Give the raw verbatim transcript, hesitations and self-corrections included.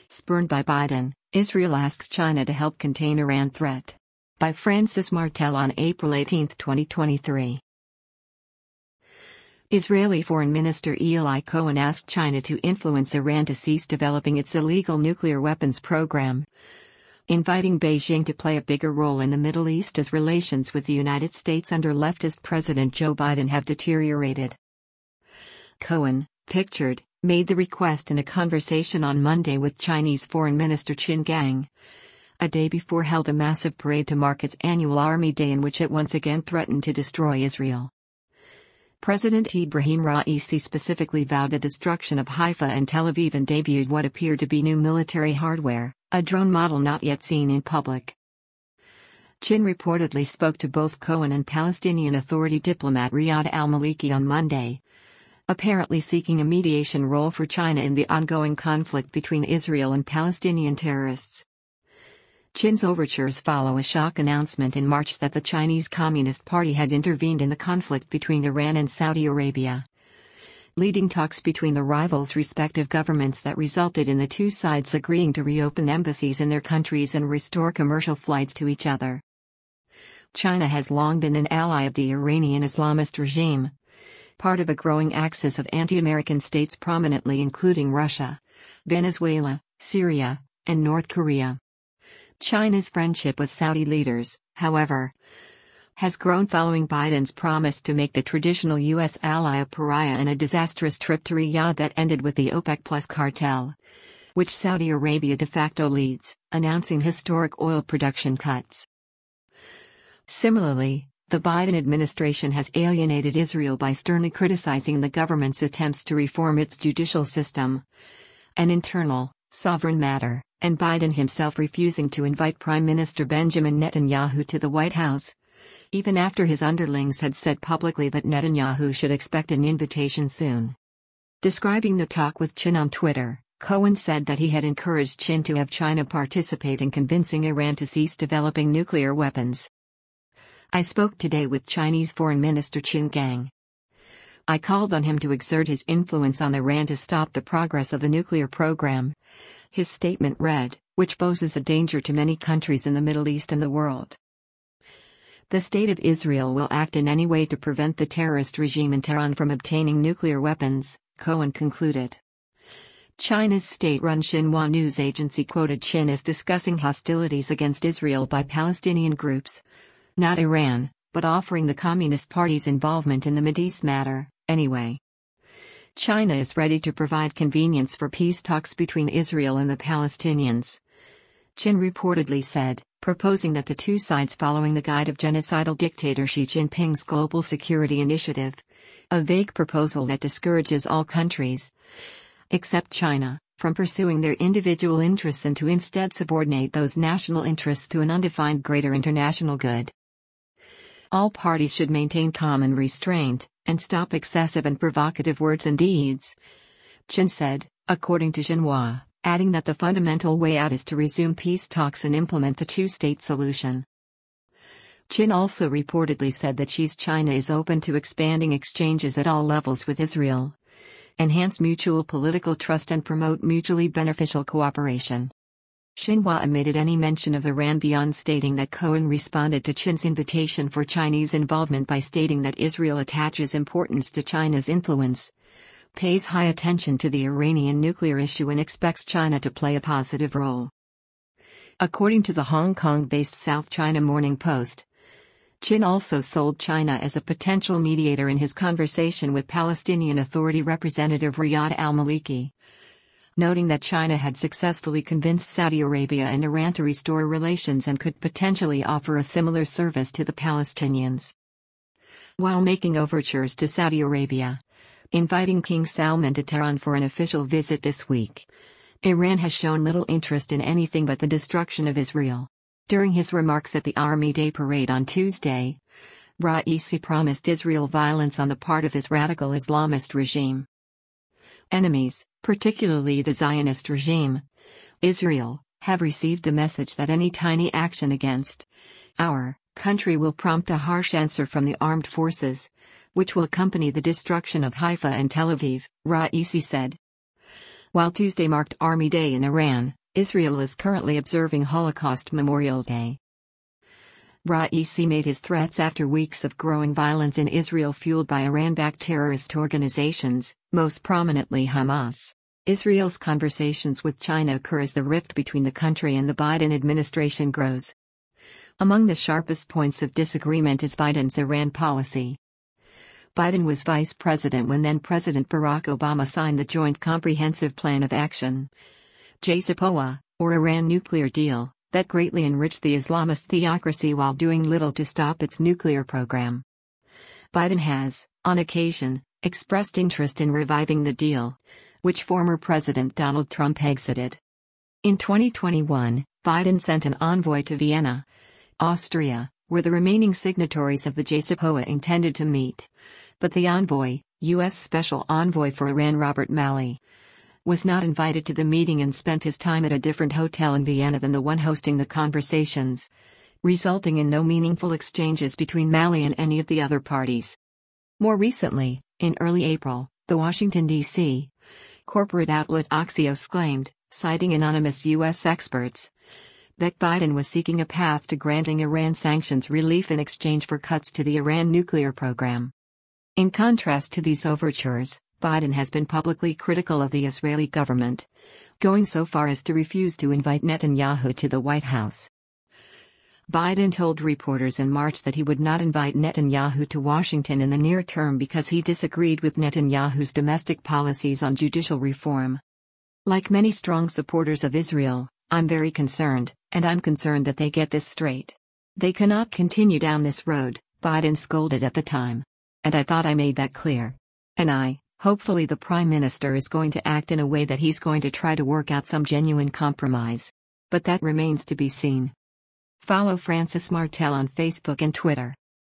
Spurned by Biden, Israel asks China to help contain Iran threat. By Francis Martel on April eighteenth, twenty twenty-three. Israeli Foreign Minister Eli Cohen asked China to influence Iran to cease developing its illegal nuclear weapons program, inviting Beijing to play a bigger role in the Middle East as relations with the United States under leftist President Joe Biden have deteriorated. Cohen, pictured, made the request in a conversation on Monday with Chinese Foreign Minister Qin Gang, a day before held a massive parade to mark its annual Army Day in which it once again threatened to destroy Israel. President Ibrahim Raisi specifically vowed the destruction of Haifa and Tel Aviv and debuted what appeared to be new military hardware, a drone model not yet seen in public. Qin reportedly spoke to both Cohen and Palestinian Authority diplomat Riyad al-Maliki on Monday, apparently seeking a mediation role for China in the ongoing conflict between Israel and Palestinian terrorists. Qin's overtures follow a shock announcement in March that the Chinese Communist Party had intervened in the conflict between Iran and Saudi Arabia, leading talks between the rivals' respective governments that resulted in the two sides agreeing to reopen embassies in their countries and restore commercial flights to each other. China has long been an ally of the Iranian Islamist regime, part of a growing axis of anti-American states prominently including Russia, Venezuela, Syria, and North Korea. China's friendship with Saudi leaders, however, has grown following Biden's promise to make the traditional U S ally a pariah in a disastrous trip to Riyadh that ended with the OPEC Plus cartel, which Saudi Arabia de facto leads, announcing historic oil production cuts. Similarly, the Biden administration has alienated Israel by sternly criticizing the government's attempts to reform its judicial system, an internal, sovereign matter, and Biden himself refusing to invite Prime Minister Benjamin Netanyahu to the White House, even after his underlings had said publicly that Netanyahu should expect an invitation soon. Describing the talk with Qin on Twitter, Cohen said that he had encouraged Qin to have China participate in convincing Iran to cease developing nuclear weapons. I spoke today with Chinese Foreign Minister Qin Gang. I called on him to exert his influence on Iran to stop the progress of the nuclear program, his statement read, which poses a danger to many countries in the Middle East and the world. The State of Israel will act in any way to prevent the terrorist regime in Tehran from obtaining nuclear weapons, Cohen concluded. China's state-run Xinhua news agency quoted Qin as discussing hostilities against Israel by Palestinian groups, not Iran, but offering the Communist Party's involvement in the Mideast matter, anyway. China is ready to provide convenience for peace talks between Israel and the Palestinians, Qin reportedly said, proposing that the two sides following the guide of genocidal dictator Xi Jinping's Global Security Initiative, a vague proposal that discourages all countries, except China, from pursuing their individual interests and to instead subordinate those national interests to an undefined greater international good. All parties should maintain calm and restraint, and stop excessive and provocative words and deeds, Qin said, according to Xinhua, adding that the fundamental way out is to resume peace talks and implement the two-state solution. Qin also reportedly said that Xi's China is open to expanding exchanges at all levels with Israel, enhance mutual political trust and promote mutually beneficial cooperation. Xinhua omitted any mention of Iran beyond stating that Cohen responded to Qin's invitation for Chinese involvement by stating that Israel attaches importance to China's influence, pays high attention to the Iranian nuclear issue and expects China to play a positive role. According to the Hong Kong-based South China Morning Post, Qin also sold China as a potential mediator in his conversation with Palestinian Authority Representative Riyad al-Maliki, noting that China had successfully convinced Saudi Arabia and Iran to restore relations and could potentially offer a similar service to the Palestinians. While making overtures to Saudi Arabia, inviting King Salman to Tehran for an official visit this week, Iran has shown little interest in anything but the destruction of Israel. During his remarks at the Army Day parade on Tuesday, Raisi promised Israel violence on the part of his radical Islamist regime. Enemies, particularly the Zionist regime, Israel, have received the message that any tiny action against our country will prompt a harsh answer from the armed forces, which will accompany the destruction of Haifa and Tel Aviv, Raisi said. While Tuesday marked Army Day in Iran, Israel is currently observing Holocaust Memorial Day. Raisi made his threats after weeks of growing violence in Israel fueled by Iran-backed terrorist organizations, most prominently Hamas. Israel's conversations with China occur as the rift between the country and the Biden administration grows. Among the sharpest points of disagreement is Biden's Iran policy. Biden was vice president when then-President Barack Obama signed the Joint Comprehensive Plan of Action, J C P O A, or Iran nuclear deal, that greatly enriched the Islamist theocracy while doing little to stop its nuclear program. Biden has, on occasion, expressed interest in reviving the deal, which former President Donald Trump exited. In twenty twenty-one, Biden sent an envoy to Vienna, Austria, where the remaining signatories of the J C P O A intended to meet. But the envoy, U S Special Envoy for Iran Robert Malley, was not invited to the meeting and spent his time at a different hotel in Vienna than the one hosting the conversations, resulting in no meaningful exchanges between Malley and any of the other parties. More recently, in early April, the Washington, D C corporate outlet Axios claimed, citing anonymous U S experts, that Biden was seeking a path to granting Iran sanctions relief in exchange for cuts to the Iran nuclear program. In contrast to these overtures, Biden has been publicly critical of the Israeli government, going so far as to refuse to invite Netanyahu to the White House. Biden told reporters in March that he would not invite Netanyahu to Washington in the near term because he disagreed with Netanyahu's domestic policies on judicial reform. Like many strong supporters of Israel, I'm very concerned, and I'm concerned that they get this straight. They cannot continue down this road, Biden scolded at the time. And I thought I made that clear. And I, hopefully the Prime Minister is going to act in a way that he's going to try to work out some genuine compromise. But that remains to be seen. Follow Francis Martel on Facebook and Twitter.